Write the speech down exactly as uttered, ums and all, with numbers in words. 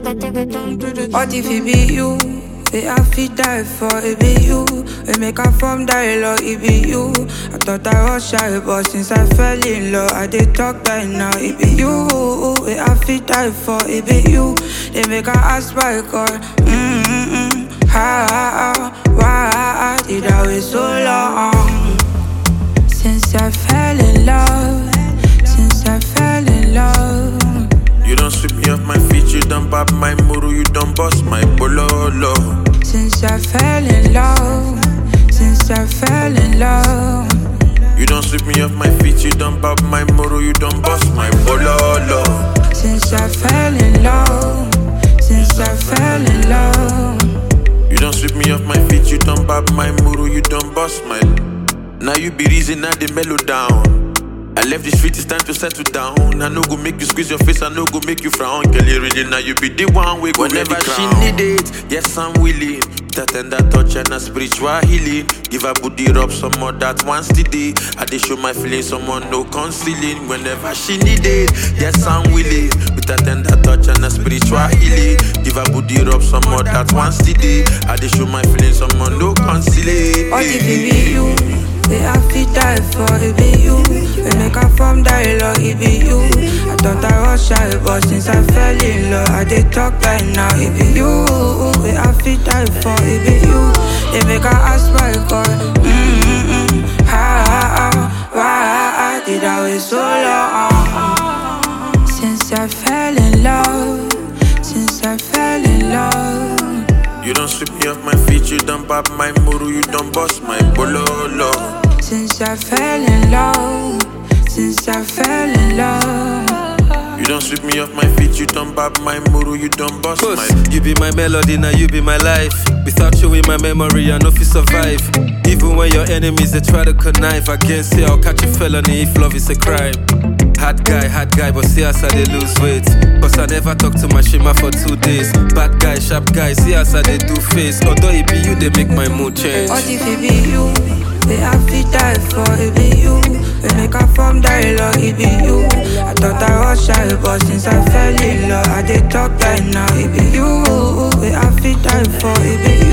What if it be you? They have to die for it be you. We make a form dialogue, it be you. I thought I was shy, but since I fell in love, I did talk right now, it be you. We have to die for it be you. They make a ask by call. Mm-mm-mm. How, why did I wait so long? Since I fell in love, since I fell in love. You don't sweep me off my feet, you don't pop my muru, you don't bust my bololo. Since I fell in love, since I fell in love. You don't sweep me off my feet, you don't pop my muru, you don't bust my bololo. Since I fell in love, since I fell in love. You don't sweep me off my feet, you don't pop my muru, you don't bust my. Now you be reason now the mellow down. I left the street, it's time to settle down. I no go make you squeeze your face, I no go make you frown. Girl, you really now you be the one we go. Whenever she need it, yes I'm willing. That tender touch and a spiritual healing. Give her booty rub some more that once today. I dey show my feelings, someone no concealing. Whenever she need it, yes I'm willing. With that tender touch and a spiritual healing. Give her booty rub some more that once today. I dey show my feelings, someone no concealing. What if it be you? They have to die for it be you. We make a form dialogue, it be you. I thought I was shy, but since I fell in love, I did talk right now, it be you. We have to die for it be you. They make a ask by call. Mm-mm-mm. How, why did I wait so long? Since I fell in love, since I fell in love. You don't sweep me off my feet, you don't pop my muru, you don't bust my bololo. Since I fell in love, since I fell in love. You don't sweep me off my feet, you don't pop my muru, you don't bust Cause my. you be my melody, now you be my life. Without you in my memory, I know if you survive. Even when your enemies, they try to connive. I can't say I'll catch a felony if love is a crime. Hard guy, hard guy, but see us how they lose weight. Cause I never talk to my shima for two days. Bad guy, sharp guy, see us how they do face. Although it be you, they make my mood change. What if it be you? They have to die for it be you. We make a form dialogue, it be you. I thought I was shy, but since I fell in love, I did talk right now, it be you. We have to die for it be you.